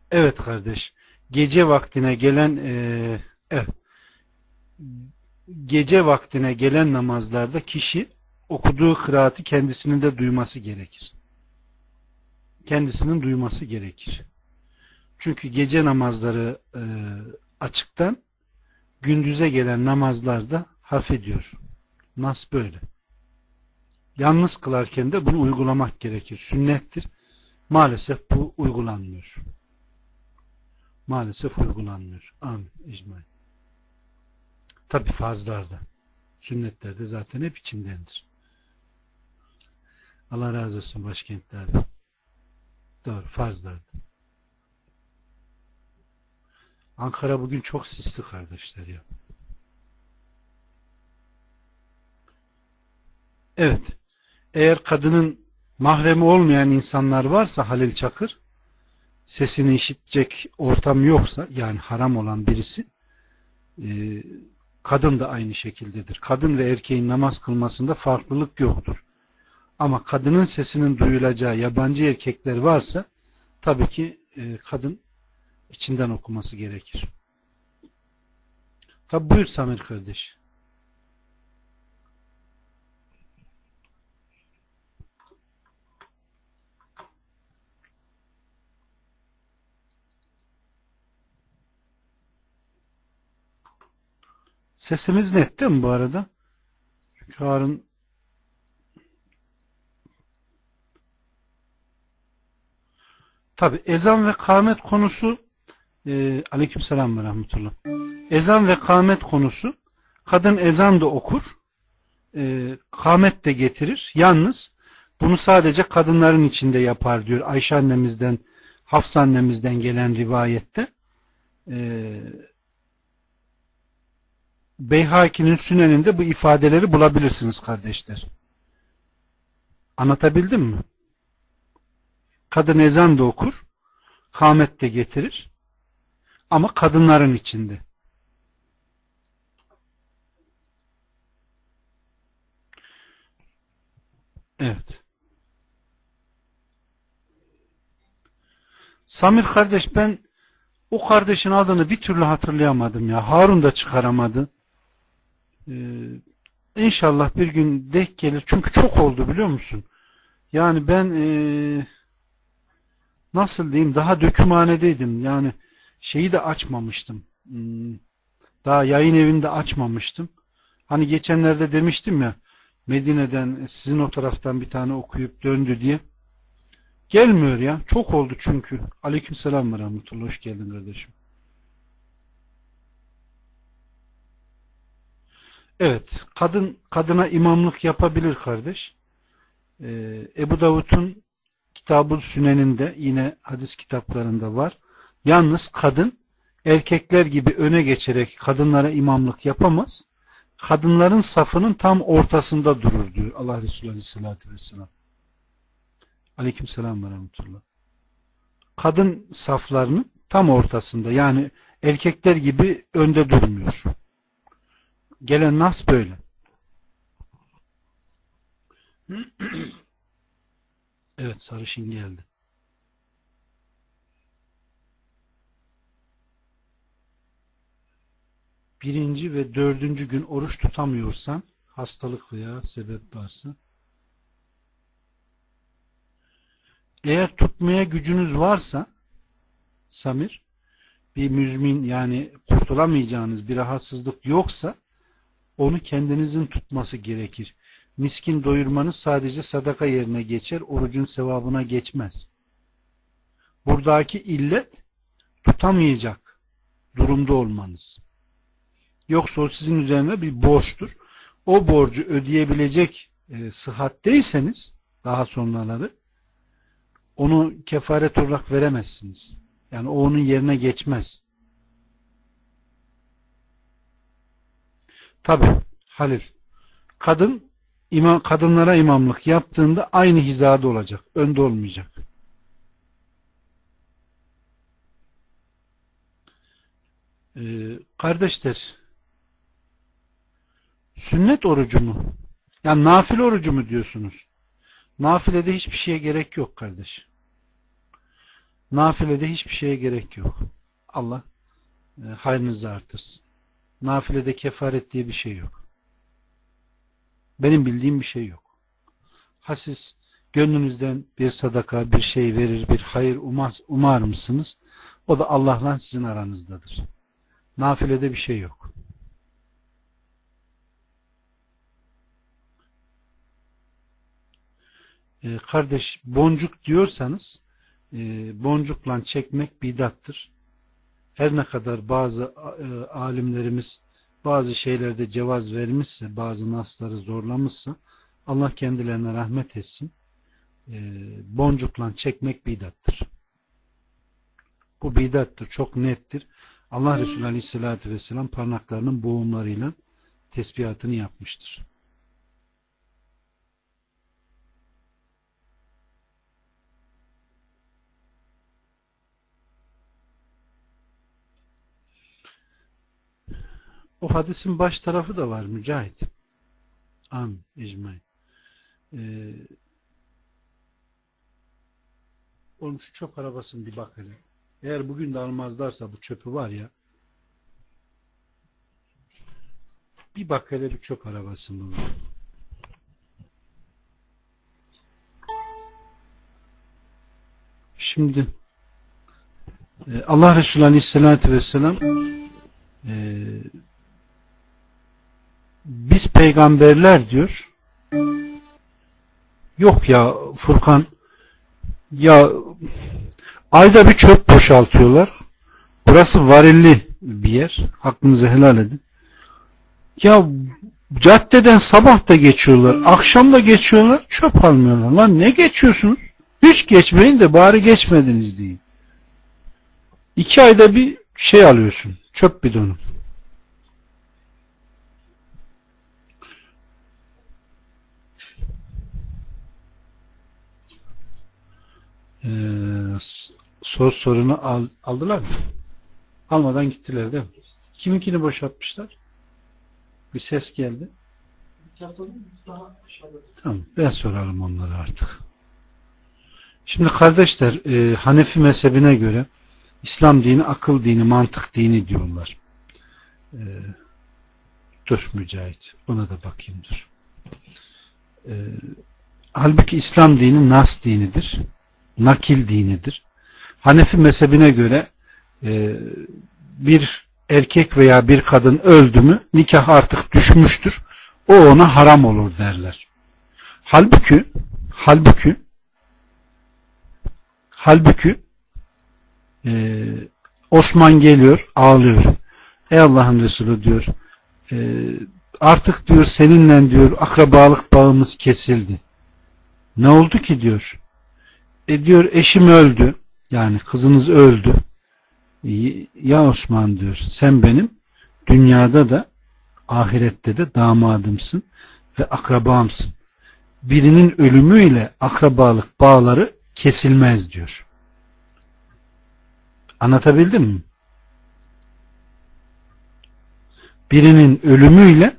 Evet kardeş. Gece vaktine gelen evet, gece vaktine gelen namazlarda kişi okuduğu kıraati kendisinin de duyması gerekir. Kendisinin duyması gerekir. Çünkü gece namazları açıktan, gündüze gelen namazlarda haf ediyor. Nas böyle. Yalnız kılarken de bunu uygulamak gerekir. Sünnettir. Maalesef bu uygulanmıyor. Maalesef uygulanmıyor. Amin. İcmaîn. Tabi farzlarda. Sünnetlerde zaten hep içindendir. Allah razı olsun başkentler. Doğru. Farzlarda. Ankara bugün çok sisli kardeşler ya. Evet. Eğer kadının mahremi olmayan insanlar varsa Halil Çakır, sesini işitecek ortam yoksa, yani haram olan birisi, e, kadın da aynı şekildedir. Kadın ve erkeğin namaz kılmasında farklılık yoktur. Ama kadının sesinin duyulacağı yabancı erkekler varsa tabii ki kadın içinden okuması gerekir. Tabi buyur Samir kardeş. Sesimiz net değil mi bu arada? Çünkü Harun tabi ezan ve kâmet konusu aleykümselam ve rahmetullah. Ezan ve kâmet konusu, kadın ezan da okur, kâmet de getirir. Yalnız bunu sadece kadınların içinde yapar diyor Ayşe annemizden, Hafsa annemizden gelen rivayette. E, Beyhaki'nin Sünen'inde bu ifadeleri bulabilirsiniz kardeşler. Anlatabildim mi? Kadın ezan da okur, kâmet de getirir ama kadınların içinde. Evet. Samir kardeş, ben o kardeşin adını bir türlü hatırlayamadım ya. Harun da çıkaramadı. Ee, İnşallah bir gün denk gelir. Çünkü çok oldu biliyor musun? Yani ben nasıl diyeyim, daha dökümhanedeydim. Yani şeyi de açmamıştım. Daha yayın evinde açmamıştım. Hani geçenlerde demiştim ya, Medine'den sizin o taraftan bir tane okuyup döndü diye. Gelmiyor ya. Çok oldu çünkü. Aleykümselam ve rahmetullah. Hoş geldin kardeşim. Evet. Kadın kadına imamlık yapabilir kardeş. Ebu Davud'un Kitab-ı Sünen'inde, yine hadis kitaplarında var. Yalnız kadın erkekler gibi öne geçerek kadınlara imamlık yapamaz. Kadınların safının tam ortasında durur diyor Allah Resulü Aleyhisselatü Vesselam. Aleykümselam ve rahmetullah. Kadın saflarının tam ortasında, yani erkekler gibi önde durmuyor. Gelen nas böyle. Evet, sarışın geldi. Birinci ve dördüncü gün oruç tutamıyorsan, hastalık veya sebep varsa, eğer tutmaya gücünüz varsa Samir, bir müzmin, yani kurtulamayacağınız bir rahatsızlık yoksa onu kendinizin tutması gerekir. Miskin doyurmanız sadece sadaka yerine geçer, orucun sevabına geçmez. Buradaki illet tutamayacak durumda olmanız. Yoksa o sizin üzerine bir borçtur. O borcu ödeyebilecek sıhhatteyseniz daha sonraları onu kefaret olarak veremezsiniz. Yani o onun yerine geçmez. Tabi Halil, kadınlara imamlık yaptığında aynı hizada olacak. Önde olmayacak. Kardeşler, sünnet orucu mu? Yani nafile orucu mu diyorsunuz? Nafilede hiçbir şeye gerek yok kardeş. Nafilede hiçbir şeye gerek yok. Allah hayrınızı artırsın. Nafilede kefaret diye bir şey yok. Benim bildiğim bir şey yok. Ha siz gönlünüzden bir sadaka, bir şey verir, bir hayır umar mısınız? O da Allah'la sizin aranızdadır. Nafilede bir şey yok. Kardeş, boncuk diyorsanız boncukla çekmek bidattır. Her ne kadar bazı alimlerimiz bazı şeylerde cevaz vermişse, bazı nasları zorlamışsa Allah kendilerine rahmet etsin. Boncukla çekmek bidattır. Bu bidattır. Çok nettir. Allah Resulü Aleyhisselatü Vesselam parmaklarının boğumlarıyla tesbihatını yapmıştır. O hadisin baş tarafı da var Mücahit. Amin. Ecmaîn. Oğlum şu çöp arabasını bir bak hele. Eğer bugün de almazlarsa bu çöpü var ya, bir bak hele bir çöp arabasını. Şimdi Allah Resulü Aleyhisselatü Vesselam biz peygamberler diyor, yok ya Furkan, ya ayda bir çöp boşaltıyorlar. Burası varilli bir yer. Hakkınızı helal edin. Ya caddeden sabah da geçiyorlar, akşam da geçiyorlar, çöp almıyorlar. Lan ne geçiyorsunuz? Hiç geçmeyin de bari geçmediniz deyin. 2 ayda bir şey alıyorsun. Çöp bidonu. Sorunu aldılar mı? Almadan gittiler değil mi? Kiminkini boşaltmışlar? Bir ses geldi. Tamam, ben sorarım onları artık. Şimdi kardeşler, Hanefi mezhebine göre İslam dini akıl dini, mantık dini diyorlar. Dur Mücahit, ona da bakayım dur. Halbuki İslam dini nas dinidir. Nakil dinidir. Hanefi mezhebine göre bir erkek veya bir kadın öldü mü nikah artık düşmüştür. O ona haram olur derler. Halbuki Osman geliyor, ağlıyor. Ey Allah'ın Resulü diyor, artık diyor seninle diyor akrabalık bağımız kesildi. Ne oldu ki diyor? Diyor eşim öldü. Yani kızınız öldü. Ya Osman diyor, sen benim dünyada da ahirette de damadımsın ve akrabamsın. Birinin ölümüyle akrabalık bağları kesilmez diyor. Anlatabildim mi? Birinin ölümüyle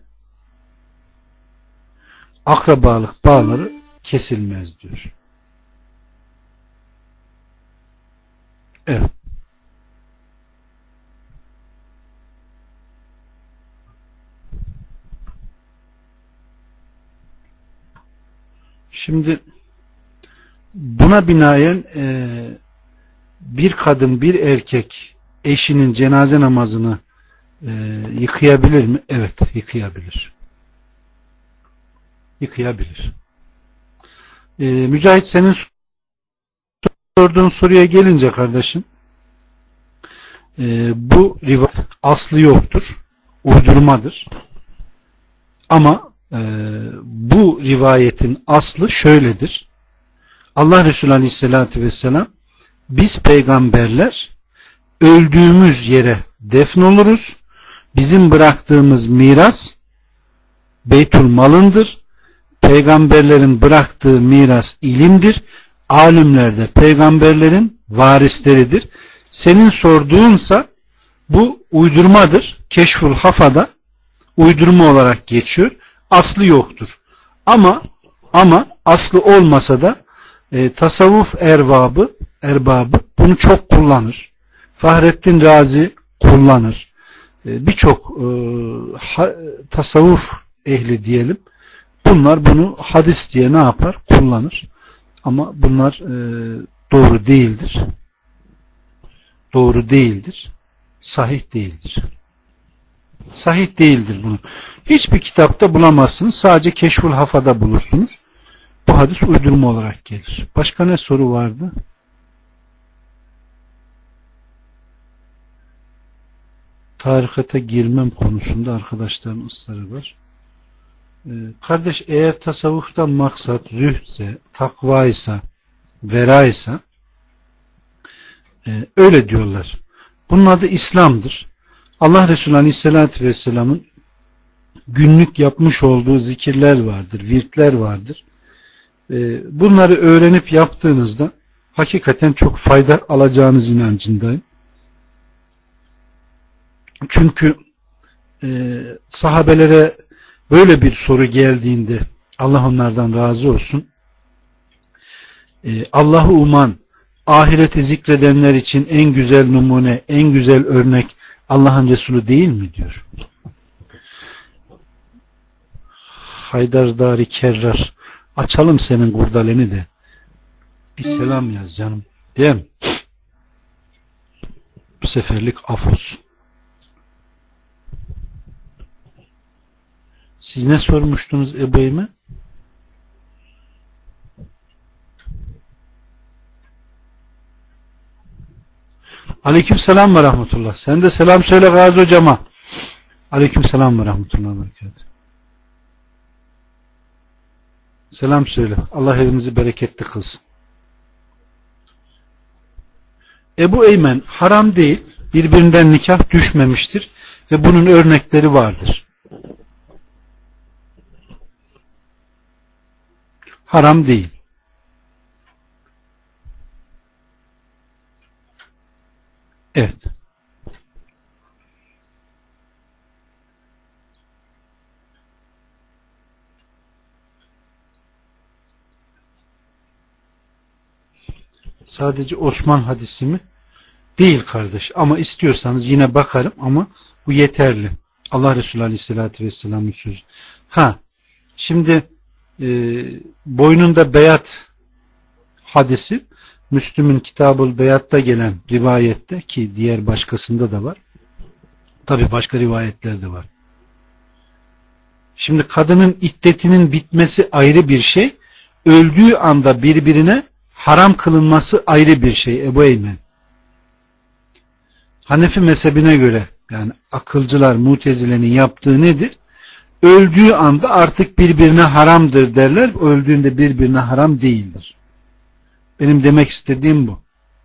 akrabalık bağları kesilmez diyor. Evet. Şimdi buna binaen bir kadın, bir erkek eşinin cenaze namazını yıkayabilir mi? Evet, yıkayabilir. Yıkayabilir. Mücahit, senin sorduğun soruya gelince kardeşim, bu rivayet aslı yoktur. Uydurmadır. Ama bu rivayetin aslı şöyledir. Allah Resulü Aleyhisselatü Vesselam, biz peygamberler öldüğümüz yere defnoluruz. Bizim bıraktığımız miras Beytül Malındır. Peygamberlerin bıraktığı miras ilimdir. Alimler de peygamberlerin varisleridir. Senin sorduğunsa bu uydurmadır. Keşful Hafa'da uydurma olarak geçiyor. Aslı yoktur. Ama aslı olmasa da tasavvuf erbabı erbabı bunu çok kullanır. Fahrettin Razi kullanır. Birçok tasavvuf ehli diyelim. Bunlar bunu hadis diye ne yapar? Kullanır. Ama bunlar doğru değildir. Doğru değildir. Sahih değildir. Sahih değildir bunu. Hiçbir kitapta bulamazsınız. Sadece Keşful Hafa'da bulursunuz. Bu hadis uydurma olarak gelir. Başka ne soru vardı? Tarikata girmem konusunda arkadaşların ısrarı var. Kardeş, eğer tasavvuftan maksat zühdse, takvaysa, veraysa öyle diyorlar. Bunun adı İslam'dır. Allah Resulü Aleyhisselatü Vesselam'ın günlük yapmış olduğu zikirler vardır, virtler vardır. Bunları öğrenip yaptığınızda hakikaten çok fayda alacağınız inancındayım. Çünkü sahabelere böyle bir soru geldiğinde, Allah onlardan razı olsun, Allah'ı uman, ahireti zikredenler için en güzel numune, en güzel örnek Allah'ın Resulü değil mi diyor. Haydar-Dari Kerrar, açalım senin kurdaleni de bir selam yaz canım, değil mi? Bu seferlik af olsun. Siz ne sormuştunuz Ebu Eymen? Aleykümselam ve rahmetullah. Sen de selam söyle Gazi hocama. Aleykümselam ve rahmetullah ve berekatuhu. Selam söyle. Allah evinizi bereketli kılsın. Ebu Eymen, haram değil, birbirinden nikah düşmemiştir ve bunun örnekleri vardır. Haram değil. Evet. Sadece Osman hadisi mi? Değil kardeş. Ama istiyorsanız yine bakarım ama bu yeterli. Allah Resulü Aleyhisselatü Vesselam'ın sözü. Şimdi boynunda beyat hadisi Müslüm'ün Kitabul Beyat'ta gelen rivayette, ki diğer başkasında da var. Tabi başka rivayetler de var. Şimdi kadının iddetinin bitmesi ayrı bir şey. Öldüğü anda birbirine haram kılınması ayrı bir şey Ebu Eymen. Hanefi mezhebine göre, yani akılcılar, Mutezile'nin yaptığı nedir? Öldüğü anda artık birbirine haramdır derler. Öldüğünde birbirine haram değildir. Benim demek istediğim bu.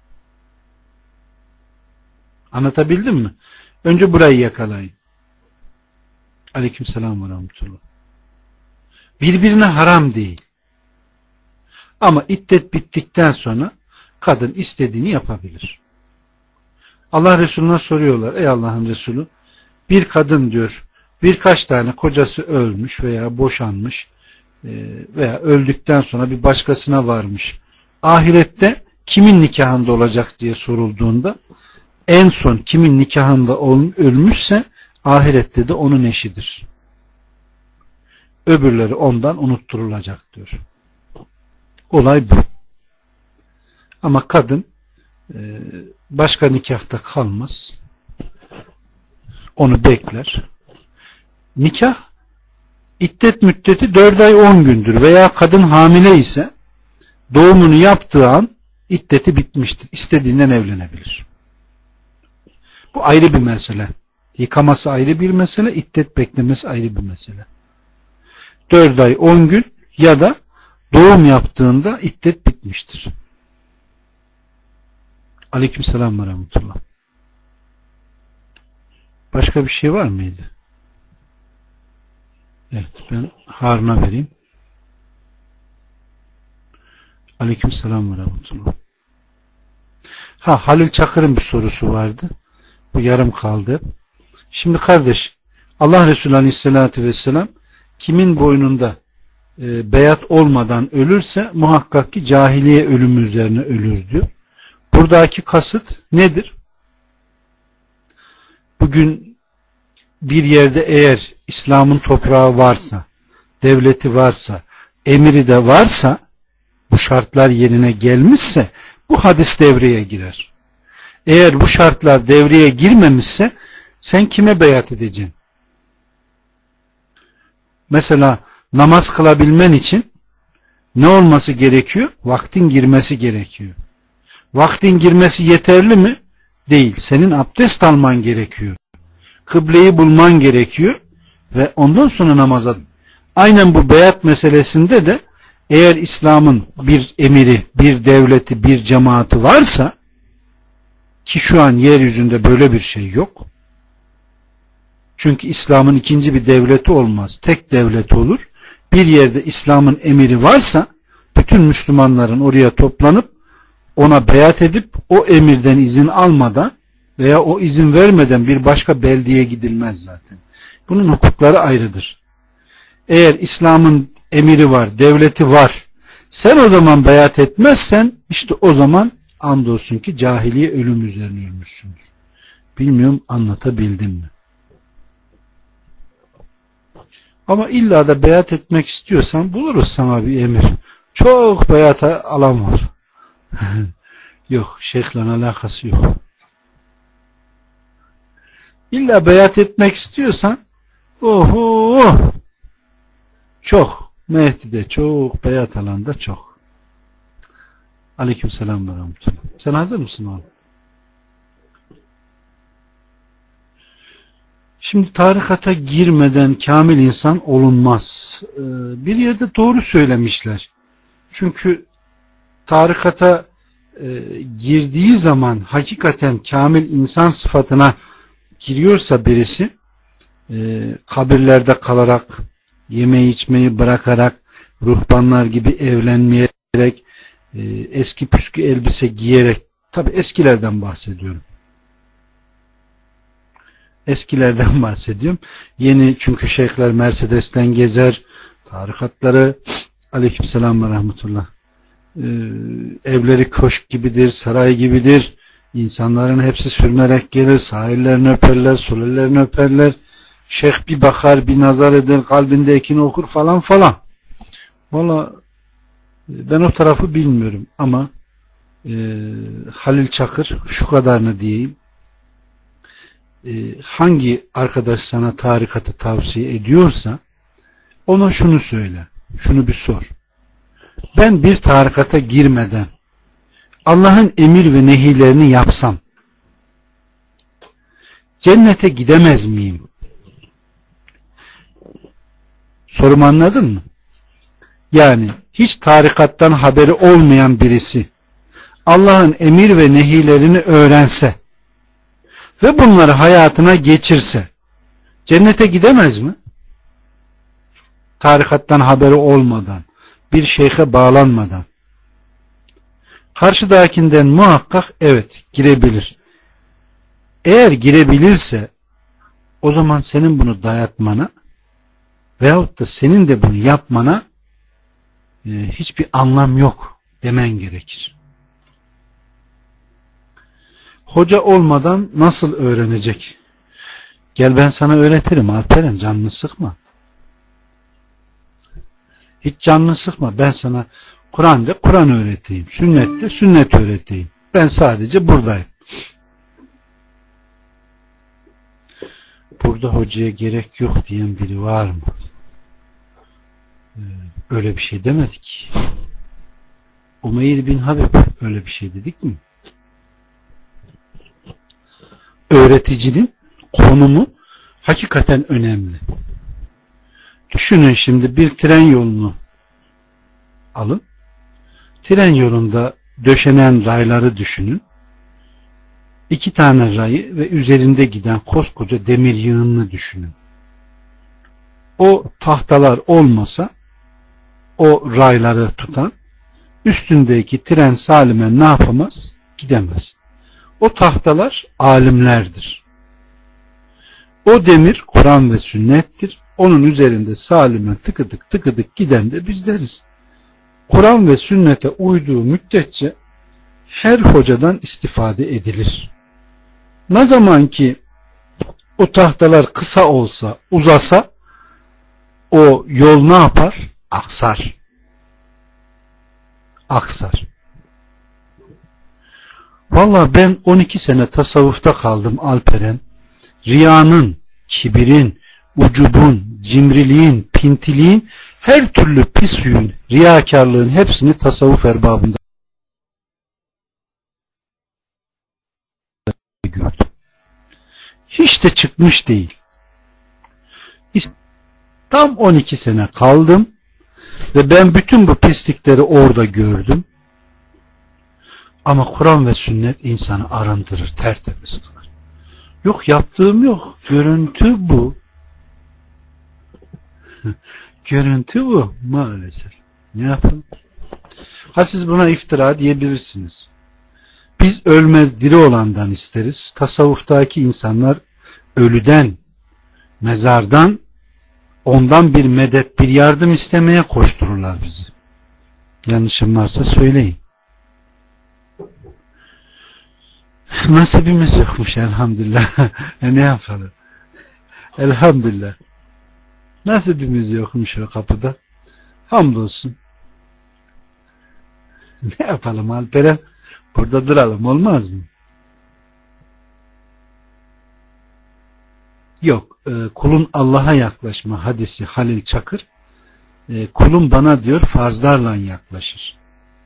Anlatabildim mi? Önce burayı yakalayın. Aleykümselam ve rahmetullah. Birbirine haram değil. Ama iddet bittikten sonra kadın istediğini yapabilir. Allah Resulü'ne soruyorlar. Ey Allah'ın Resulü, bir kadın diyor birkaç tane kocası ölmüş veya boşanmış veya öldükten sonra bir başkasına varmış. Ahirette kimin nikahında olacak diye sorulduğunda en son kimin nikahında ölmüşse ahirette de onun eşidir. Öbürleri ondan unutturulacak diyor. Olay bu. Ama kadın başka nikahta kalmaz. Onu bekler. Nikah iddet müddeti 4 ay 10 gündür veya kadın hamile ise doğumunu yaptığı an iddeti bitmiştir. İstediğinden evlenebilir. Bu ayrı bir mesele. Yıkaması ayrı bir mesele, iddet beklemesi ayrı bir mesele. 4 ay 10 gün ya da doğum yaptığında iddet bitmiştir. Aleykümselam ve rahmetullah. Başka bir şey var mıydı? Evet, ben Harun'a vereyim. Aleykümselam ve rahmetullah. Halil Çakır'ın bir sorusu vardı. Bu yarım kaldı. Şimdi kardeş, Allah Resulü Aleyhisselatü Vesselam kimin boynunda beyat olmadan ölürse muhakkak ki cahiliye ölümü üzerine ölür diyor. Buradaki kasıt nedir? Bugün bir yerde eğer İslam'ın toprağı varsa, devleti varsa, emiri de varsa, bu şartlar yerine gelmişse bu hadis devreye girer. Eğer bu şartlar devreye girmemişse sen kime beyat edeceksin? Mesela namaz kılabilmen için ne olması gerekiyor? Vaktin girmesi gerekiyor. Vaktin girmesi yeterli mi? Değil. Senin abdest alman gerekiyor. Kıbleyi bulman gerekiyor ve ondan sonra namaza. Aynen bu beyat meselesinde de eğer İslam'ın bir emiri, bir devleti, bir cemaati varsa, ki şu an yeryüzünde böyle bir şey yok. Çünkü İslam'ın ikinci bir devleti olmaz. Tek devlet olur. Bir yerde İslam'ın emiri varsa bütün Müslümanların oraya toplanıp ona beyat edip o emirden izin almadan veya o izin vermeden bir başka beldeye gidilmez zaten. Bunun hukukları ayrıdır. Eğer İslam'ın emiri var, devleti var, sen o zaman beyat etmezsen işte o zaman andolsun ki cahiliye ölüm üzerine ölmüşsündür. Bilmiyorum anlatabildim mi? Ama illa da beyat etmek istiyorsan buluruz sana bir emir. Çok beyata alan var. Yok, şeyhle alakası yok. İlla beyat etmek istiyorsan oho çok. Mehdi'de çok, beyat alanda çok. Aleykümselam ve rahmetullah. Sen hazır mısın oğlum? Şimdi tarikata girmeden kamil insan olunmaz. Bir yerde doğru söylemişler. Çünkü tarikata girdiği zaman hakikaten kamil insan sıfatına giriyorsa birisi, kabirlerde kalarak, yemeği içmeyi bırakarak, ruhbanlar gibi evlenmeyerek, eski püskü elbise giyerek, tabi eskilerden bahsediyorum. Eskilerden bahsediyorum. Yeni, çünkü şeyhler Mercedes'ten gezer, tarikatları, aleykümselam ve rahmetullah, evleri köşk gibidir, saray gibidir. İnsanların hepsi sürünerek gelir, sahillerini öperler, sulelerini öperler. Şeyh bir bakar, bir nazar eder, kalbinde ekini okur falan falan. Valla ben o tarafı bilmiyorum ama Halil Çakır şu kadarını diyeyim. Hangi arkadaş sana tarikatı tavsiye ediyorsa ona şunu söyle, şunu bir sor. Ben bir tarikata girmeden Allah'ın emir ve nehilerini yapsam cennete gidemez miyim? Sorumu anladın mı? Yani hiç tarikattan haberi olmayan birisi Allah'ın emir ve nehilerini öğrense ve bunları hayatına geçirse cennete gidemez mi? Tarikattan haberi olmadan, bir şeyhe bağlanmadan. Karşıdakinden muhakkak evet girebilir. Eğer girebilirse o zaman senin bunu dayatmana veyahut da senin de bunu yapmana hiçbir anlam yok demen gerekir. Hoca olmadan nasıl öğrenecek? Gel ben sana öğretirim Alperen, canını sıkma. Hiç canını sıkma. Ben sana Kur'an'da Kur'an öğreteyim. Sünnette sünnet öğreteyim. Ben sadece buradayım. Burada hocaya gerek yok diyen biri var mı? Öyle bir şey demedik. Umeyr bin Habib öyle bir şey dedik mi? Öğreticinin konumu hakikaten önemli. Düşünün şimdi bir tren yolunu alın. Tren yolunda döşenen rayları düşünün. 2 tane rayı ve üzerinde giden koskoca demir yığınını düşünün. O tahtalar olmasa o rayları tutan üstündeki tren salimen ne yapamaz? Gidemez. O tahtalar alimlerdir. O demir Kur'an ve sünnettir. Onun üzerinde salimen tıkıdık tıkıdık giden de bizleriz. Kur'an ve sünnete uyduğu müddetçe her hocadan istifade edilir. Ne zaman ki o tahtalar kısa olsa, uzasa o yol ne yapar? Aksar. Aksar. Vallahi ben 12 sene tasavvufta kaldım Alperen. Riyanın, kibirin, ucubun, cimriliğin, pintiliğin, her türlü pis huyun, riyakarlığın hepsini tasavvuf erbabında gördüm. Hiç de çıkmış değil. Tam 12 sene kaldım ve ben bütün bu pislikleri orada gördüm. Ama Kur'an ve sünnet insanı arındırır, tertemiz kılar. Yok yaptığım yok. Görüntü bu. Görüntü bu maalesef. Ne yapalım? Ha siz buna iftira diyebilirsiniz. Biz ölmez diri olandan isteriz. Tasavvuftaki insanlar ölüden, mezardan, ondan bir medet, bir yardım istemeye koştururlar bizi. Yanlışım varsa söyleyin. Nasibimiz yokmuş elhamdülillah. Ne yapalım? Elhamdülillah. Nasibimiz yokmuş o kapıda. Hamdolsun. Ne yapalım Alperen? Burada duralım olmaz mı? Yok. Kulun Allah'a yaklaşma hadisi Halil Çakır. Kulum bana diyor farzlarla yaklaşır.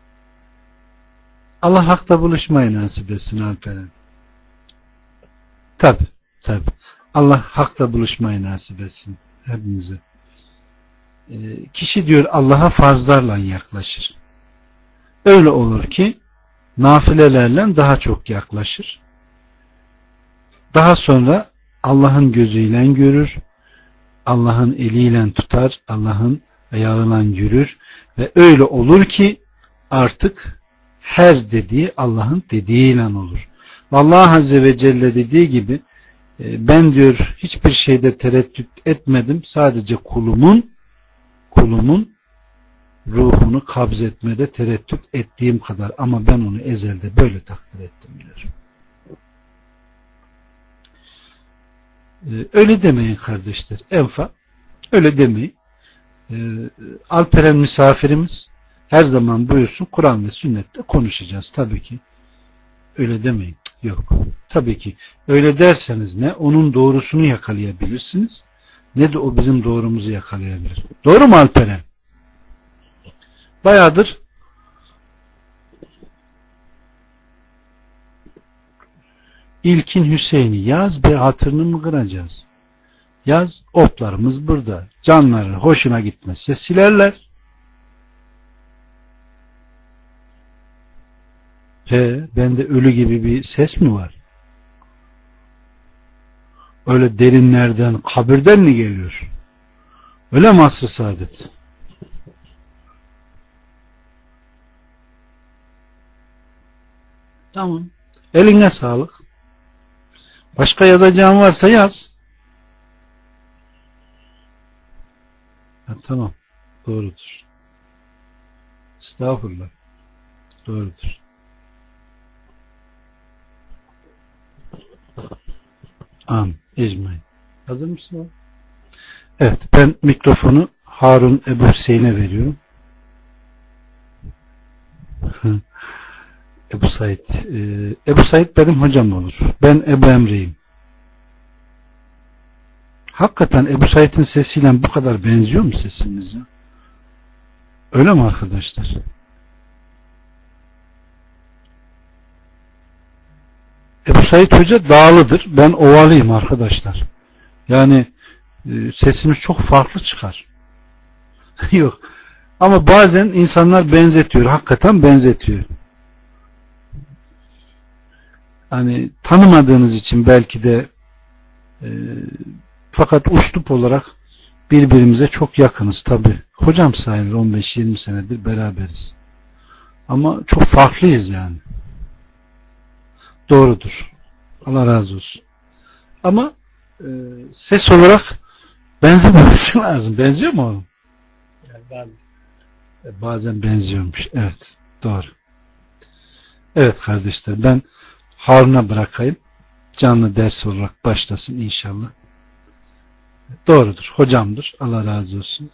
Allah hakta buluşmayı nasip etsin Alperen. Tabi. Allah hakta buluşmayı nasip etsin hepimize. Kişi diyor Allah'a farzlarla yaklaşır. Öyle olur ki nafilelerle daha çok yaklaşır. Daha sonra Allah'ın gözüyle görür, Allah'ın eliyle tutar, Allah'ın ayağıyla yürür ve öyle olur ki artık her dediği Allah'ın dediğiyle olur. Allah Azze ve Celle dediği gibi ben diyor hiçbir şeyde tereddüt etmedim. Sadece kulumun ruhunu kabz etmede tereddüt ettiğim kadar ama ben onu ezelde böyle takdir ettim diyor. Öyle demeyin kardeşler. Enfa öyle demeyin. Alperen misafirimiz her zaman buyursun Kur'an ve sünnette konuşacağız tabii ki. Öyle demeyin. Yok. Tabii ki. Öyle derseniz ne onun doğrusunu yakalayabilirsiniz ne de o bizim doğrumuzu yakalayabilir. Doğru mu Alperen? Bayağıdır İlkin Hüseyin'i yaz be hatırını mı kıracağız? Yaz oplarımız burada. Canları hoşuna gitmezse silerler. Bende ölü gibi bir ses mi var? Öyle derinlerden, kabirden mi geliyor? Öyle mi asr-ı saadet? Tamam. Eline sağlık. Başka yazacağın varsa yaz. Tamam. Doğrudur. Estağfurullah. Doğrudur. Amin. Ecmaîn. Hazır mısın? Evet. Ben mikrofonu Harun Ebu Hüseyin'e veriyorum. Ebu Said. Ebu Said benim hocam olur. Ben Ebu Emre'yim. Hakikaten Ebu Said'in sesiyle bu kadar benziyor mu sesiniz ya? Öyle mi arkadaşlar? Ebu Said Hoca dağlıdır. Ben ovalıyım arkadaşlar. Yani sesimiz çok farklı çıkar. Yok. Ama bazen insanlar benzetiyor. Hakikaten benzetiyor. Hani tanımadığınız için belki de fakat üslup olarak birbirimize çok yakınız tabi. Hocam sayılır 15-20 senedir beraberiz. Ama çok farklıyız yani. Doğrudur. Allah razı olsun. Ama ses olarak benzememesi lazım. Benziyor mu oğlum? Yani bazen benziyormuş. Evet. Doğru. Evet kardeşler, ben Harun'a bırakayım. Canlı ders olarak başlasın inşallah. Doğrudur. Hocamdır. Allah razı olsun.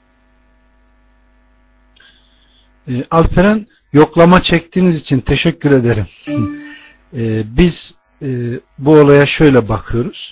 Alperen, yoklama çektiğiniz için teşekkür ederim. Biz bu olaya şöyle bakıyoruz.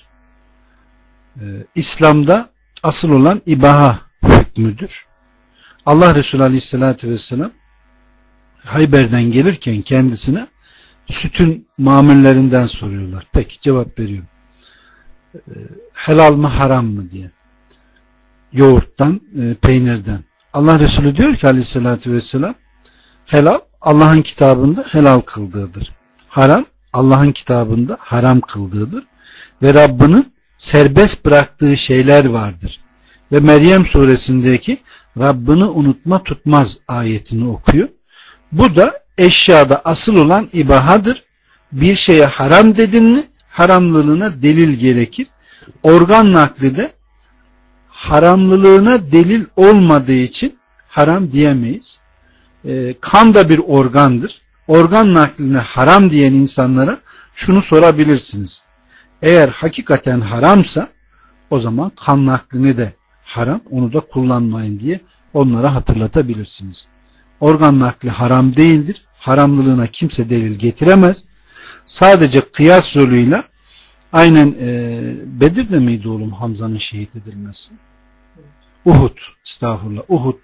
İslam'da asıl olan ibaha hükmüdür. Allah Resulü Aleyhisselatü Vesselam Hayber'den gelirken kendisine sütün mamullerinden soruyorlar. Peki, cevap veriyorum. Helal mı haram mı diye. Yoğurttan, peynirden. Allah Resulü diyor ki Aleyhisselatü Vesselam, helal Allah'ın kitabında helal kıldığıdır. Haram Allah'ın kitabında haram kıldığıdır. Ve Rabbinin serbest bıraktığı şeyler vardır. Ve Meryem suresindeki Rabbini unutma tutmaz ayetini okuyor. Bu da eşyada asıl olan ibahadır. Bir şeye haram dedin mi haramlılığına delil gerekir. Organ nakli de haramlılığına delil olmadığı için haram diyemeyiz. Kan da bir organdır. Organ nakline haram diyen insanlara şunu sorabilirsiniz. Eğer hakikaten haramsa o zaman kan naklini de haram, onu da kullanmayın diye onlara hatırlatabilirsiniz. Organ nakli haram değildir. Haramlılığına kimse delil getiremez. Sadece kıyas yoluyla aynen Bedir'de miydi oğlum Hamza'nın şehit edilmesi? Uhud, estağfurullah.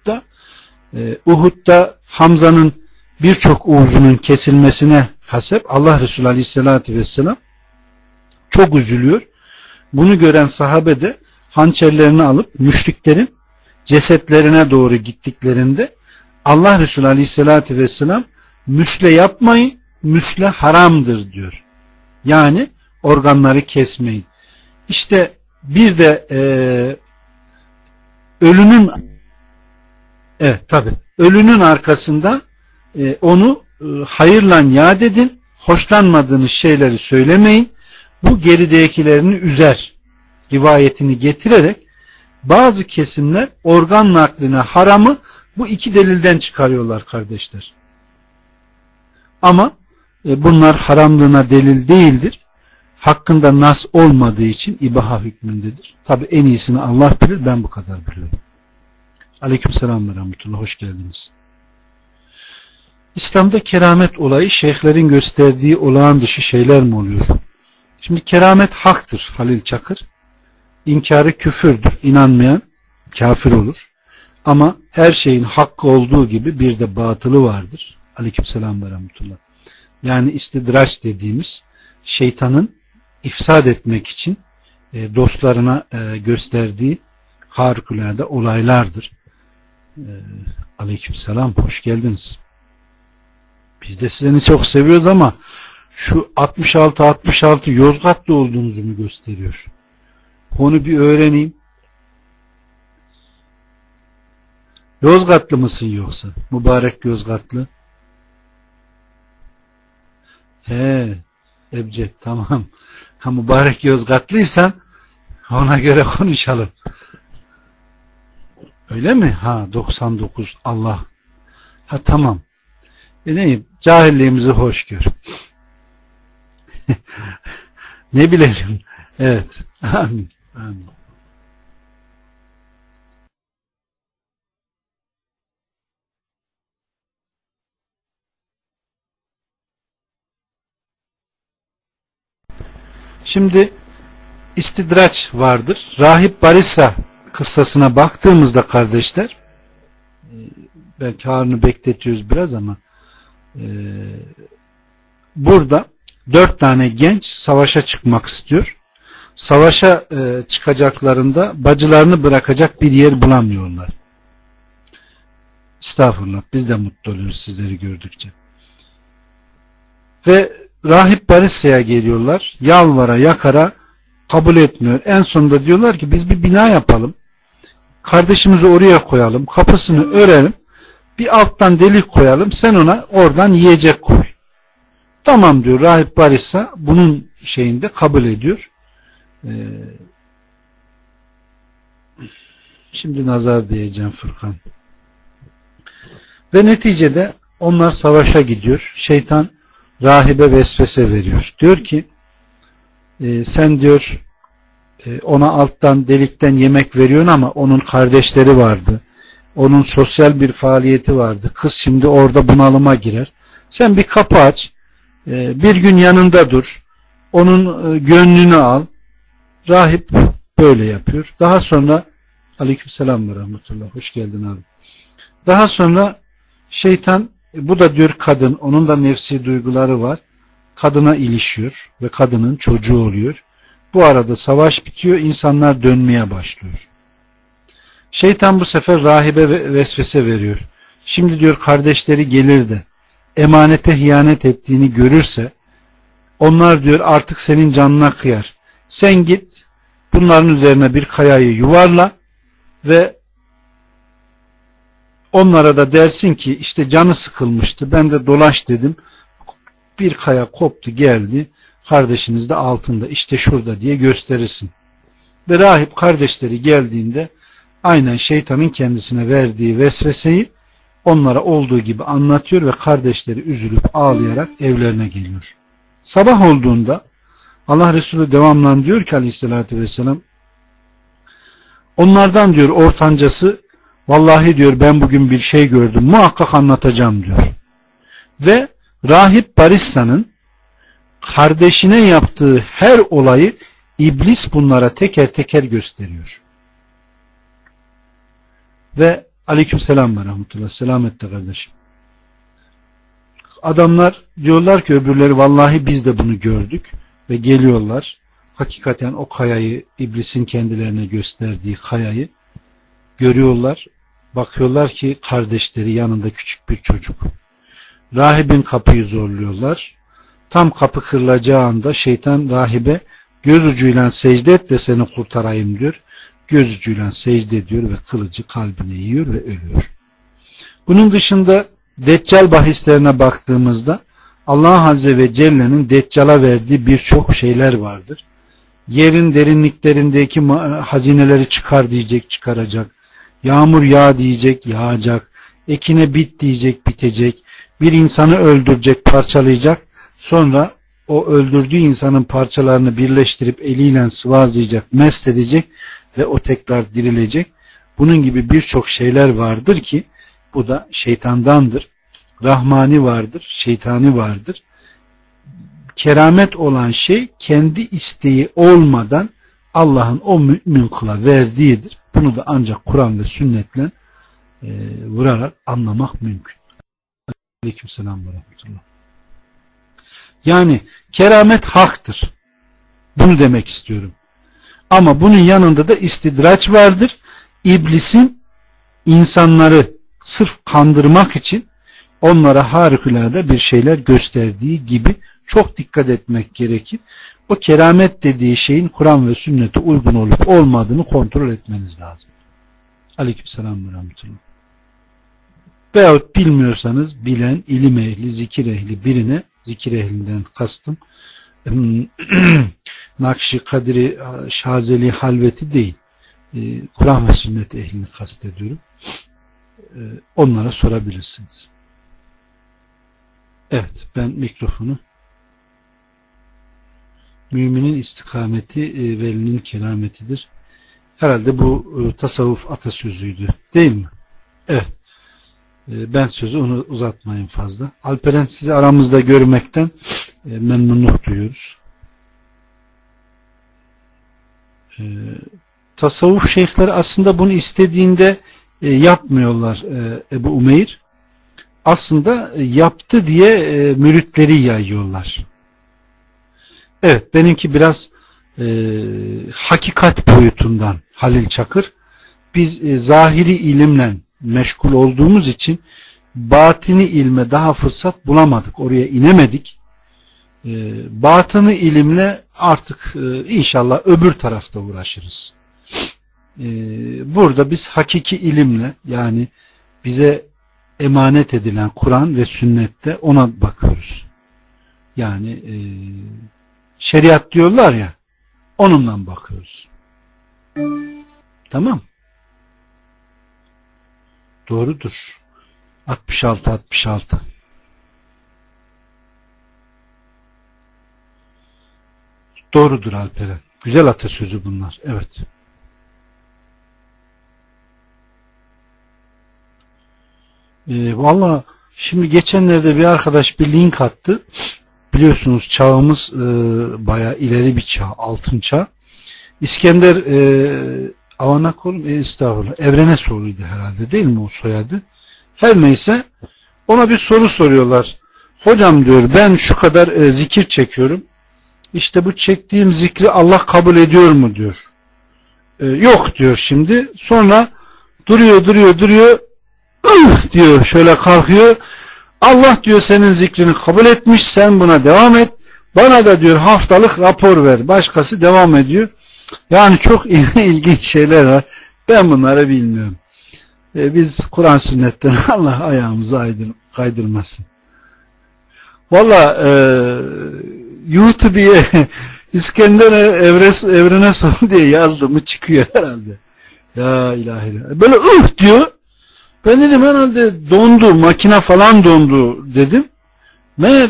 Uhud'da Hamza'nın birçok uzunun kesilmesine hasep Allah Resulü Aleyhisselatü Vesselam çok üzülüyor. Bunu gören sahabe de hançerlerini alıp müşriklerin cesetlerine doğru gittiklerinde Allah Resulü Aleyhisselatü Vesselam müsle yapmayın, müsle haramdır diyor. Yani organları kesmeyin. İşte bir de ölünün arkasında onu hayırla yad edin, hoşlanmadığınız şeyleri söylemeyin. Bu geridekilerini üzer rivayetini getirerek bazı kesimler organ nakline haramı bu iki delilden çıkarıyorlar kardeşler. Ama bunlar haramlığına delil değildir. Hakkında nas olmadığı için ibaha hükmündedir. Tabi en iyisini Allah bilir, ben bu kadar biliyorum. Aleykümselam ve rahmetullah, hoş geldiniz. İslam'da keramet olayı şeyhlerin gösterdiği olağan dışı şeyler mi oluyor? Şimdi keramet haktır Halil Çakır. İnkarı küfürdür. İnanmayan kafir olur. Ama her şeyin hakkı olduğu gibi bir de batılı vardır. Aleykümselam ve rahmetullah. Yani istidraç dediğimiz şeytanın ifsad etmek için dostlarına gösterdiği harikulade olaylardır. Aleykümselam, hoş geldiniz. Biz de sizi çok seviyoruz ama şu 66 Yozgatlı olduğunuzu mu gösteriyor? Onu bir öğreneyim. Yozgatlı mısın yoksa? Mübarek Yozgatlı. Ebced, tamam. Ha, mübarek Yozgatlıysan ona göre konuşalım. Öyle mi? 99 Allah. Tamam. Neyim? Cahilliğimizi hoş gör. Ne bilelim. Evet. Amin. Amin. Şimdi istidraç vardır. Rahip Barisa kıssasına baktığımızda kardeşler, belki Harun'u bekletiyoruz biraz ama burada 4 tane genç savaşa çıkmak istiyor. Savaşa çıkacaklarında bacılarını bırakacak bir yer bulamıyorlar. Estağfurullah, biz de mutlu oluyoruz sizleri gördükçe. Ve Rahip Barisa'ya geliyorlar. Yalvara yakara kabul etmiyor. En sonunda diyorlar ki biz bir bina yapalım. Kardeşimizi oraya koyalım. Kapısını örelim. Bir alttan delik koyalım. Sen ona oradan yiyecek koy. Tamam diyor Rahip Barisa. Bunun şeyinde kabul ediyor. Şimdi nazar diyeceğim Furkan. Ve neticede onlar savaşa gidiyor. Şeytan rahibe vesvese veriyor. Diyor ki sen diyor ona alttan delikten yemek veriyorsun ama onun kardeşleri vardı. Onun sosyal bir faaliyeti vardı. Kız şimdi orada bunalıma girer. Sen bir kapı aç. Bir gün yanında dur. Onun gönlünü al. Rahip böyle yapıyor. Daha sonra aleykümselam ve rahmetullah. Hoş geldin abi. Daha sonra şeytan, bu da diyor kadın, onun da nefsi duyguları var. Kadına ilişiyor ve kadının çocuğu oluyor. Bu arada savaş bitiyor. İnsanlar dönmeye başlıyor. Şeytan bu sefer rahibe vesvese veriyor. Şimdi diyor kardeşleri gelir de emanete hıyanet ettiğini görürse onlar diyor artık senin canına kıyar. Sen git bunların üzerine bir kayayı yuvarla ve onlara da dersin ki işte canı sıkılmıştı. Ben de dolaş dedim. Bir kaya koptu geldi. Kardeşiniz de altında işte şurada diye gösterirsin. Ve rahip kardeşleri geldiğinde aynen şeytanın kendisine verdiği vesveseyi onlara olduğu gibi anlatıyor ve kardeşleri üzülüp ağlayarak evlerine geliyor. Sabah olduğunda Allah Resulü devamlı diyor ki aleyhissalatü vesselam, onlardan diyor ortancası, vallahi diyor ben bugün bir şey gördüm, muhakkak anlatacağım diyor. Ve rahip Barissa'nın kardeşine yaptığı her olayı iblis bunlara teker teker gösteriyor. Ve aleykümselam ve rahmetullah, selamette kardeşim. Adamlar diyorlar ki öbürleri, vallahi biz de bunu gördük ve geliyorlar. Hakikaten o kayayı, iblisin kendilerine gösterdiği kayayı görüyorlar. Bakıyorlar ki kardeşleri yanında küçük bir çocuk. Rahibin kapıyı zorluyorlar. Tam kapı kırılacağı anda şeytan rahibe göz ucuyla secde et de seni kurtarayım diyor. Göz ucuyla secde ediyor ve kılıcı kalbine yiyor ve ölüyor. Bunun dışında Deccal bahislerine baktığımızda Allah Azze ve Celle'nin Deccal'a verdiği birçok şeyler vardır. Yerin derinliklerindeki hazineleri çıkar diyecek, çıkaracak. Yağmur yağ diyecek, yağacak. Ekine bit diyecek, bitecek. Bir insanı öldürecek, parçalayacak. Sonra o öldürdüğü insanın parçalarını birleştirip eliyle sıvazlayacak, mest edecek ve o tekrar dirilecek. Bunun gibi birçok şeyler vardır ki bu da şeytandandır. Rahmani vardır, şeytani vardır. Keramet olan şey kendi isteği olmadan Allah'ın o mümin kula verdiğidir. Bunu da ancak Kur'an ve sünnetle vurarak anlamak mümkün. Aleykümselam ve rahmetullah. Yani keramet haktır. Bunu demek istiyorum. Ama bunun yanında da istidraç vardır. İblisin insanları sırf kandırmak için onlara harikulade bir şeyler gösterdiği gibi çok dikkat etmek gerekir. O keramet dediği şeyin Kur'an ve sünnete uygun olup olmadığını kontrol etmeniz lazım. Aleykümselam ve rahmetullah. Veyahut bilmiyorsanız bilen, ilim ehli, zikir ehli birine, zikir ehlinden kastım Nakşi, Kadiri, Şazeli, Halveti değil. Kur'an ve sünnet ehlini kastediyorum. Onlara sorabilirsiniz. Evet, ben mikrofonu. Müminin istikameti velinin kerametidir. Herhalde bu tasavvuf atasözüydü. Değil mi? Evet. Ben sözü onu uzatmayayım fazla. Alperen, sizi aramızda görmekten memnunluk duyuyoruz. Tasavvuf şeyhleri aslında bunu istediğinde yapmıyorlar Ebu Umeyr. Aslında yaptı diye müritleri yayıyorlar. Evet, benimki biraz hakikat boyutundan Halil Çakır. Biz zahiri ilimle meşgul olduğumuz için batini ilme daha fırsat bulamadık. Oraya inemedik. Batını ilimle artık inşallah öbür tarafta uğraşırız. Burada biz hakiki ilimle, yani bize emanet edilen Kur'an ve sünnette ona bakıyoruz. Yani şeriat diyorlar ya, onunla bakıyoruz. Tamam. Doğrudur. 66. Doğrudur Alperen. Güzel atasözü bunlar. Evet. Valla şimdi geçenlerde bir arkadaş bir link attı. Biliyorsunuz çağımız bayağı ileri bir çağ. Altın çağ. İskender Avanakoğlu estağfurullah. Evrenesoğlu'ydu herhalde değil mi o soyadı? Her neyse ona bir soru soruyorlar. Hocam diyor ben şu kadar zikir çekiyorum. İşte bu çektiğim zikri Allah kabul ediyor mu diyor. Yok diyor şimdi. Sonra duruyor. Diyor şöyle kalkıyor. Allah diyor senin zikrini kabul etmiş. Sen buna devam et. Bana da diyor haftalık rapor ver. Başkası devam ediyor. Yani çok ilginç şeyler var. Ben bunları bilmiyorum. Biz Kur'an sünnetten Allah ayağımızı kaydırmasın. Valla YouTube'ye İskender Evrenesoğlu diye yazdı mı çıkıyor herhalde. Ya ilahe. Böyle diyor. Ben dedim herhalde dondu, makine falan dondu dedim. Meğer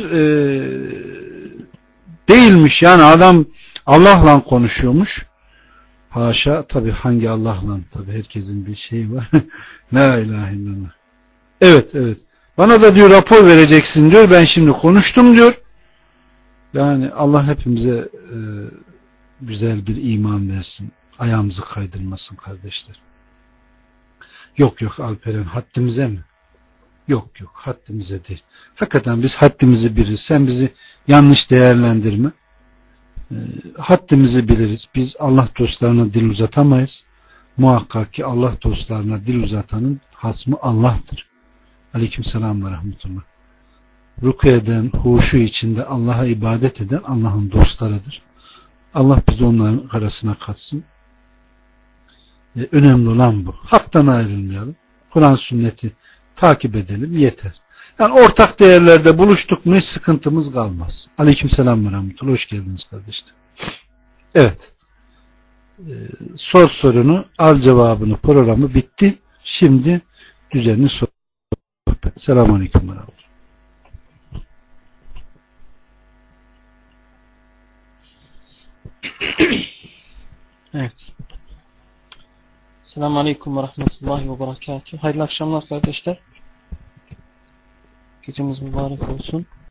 değilmiş yani adam Allah'la konuşuyormuş. Haşa tabi hangi Allah'la tabi herkesin bir şeyi var. La ilahe illallah. Evet. Bana da diyor rapor vereceksin diyor. Ben şimdi konuştum diyor. Yani Allah hepimize güzel bir iman versin. Ayağımızı kaydırmasın kardeşler. Yok Alperen haddimize mi? Yok haddimize değil. Hakikaten biz haddimizi biliriz. Sen bizi yanlış değerlendirme. Haddimizi biliriz. Biz Allah dostlarına dil uzatamayız. Muhakkak ki Allah dostlarına dil uzatanın hasmı Allah'tır. Aleykümselam ve rahmetullah. Ruku eden, huşu içinde Allah'a ibadet eden Allah'ın dostlarıdır. Allah bizi onların arasına katsın. Önemli olan bu. Haktan ayrılmayalım. Kur'an sünneti takip edelim yeter. Yani ortak değerlerde buluştuk mu hiç sıkıntımız kalmaz. Aleykümselam ve rahmetullah. Hoş geldiniz kardeşler. Evet. Sor sorunu, al cevabını programı bitti. Şimdi düzenli sohbet. Selamun aleyküm ve rahmetullah. Evet. Selamun aleyküm ve rahmetullahi ve berekatuhu. Hayırlı akşamlar kardeşler. Gecemiz mübarek olsun.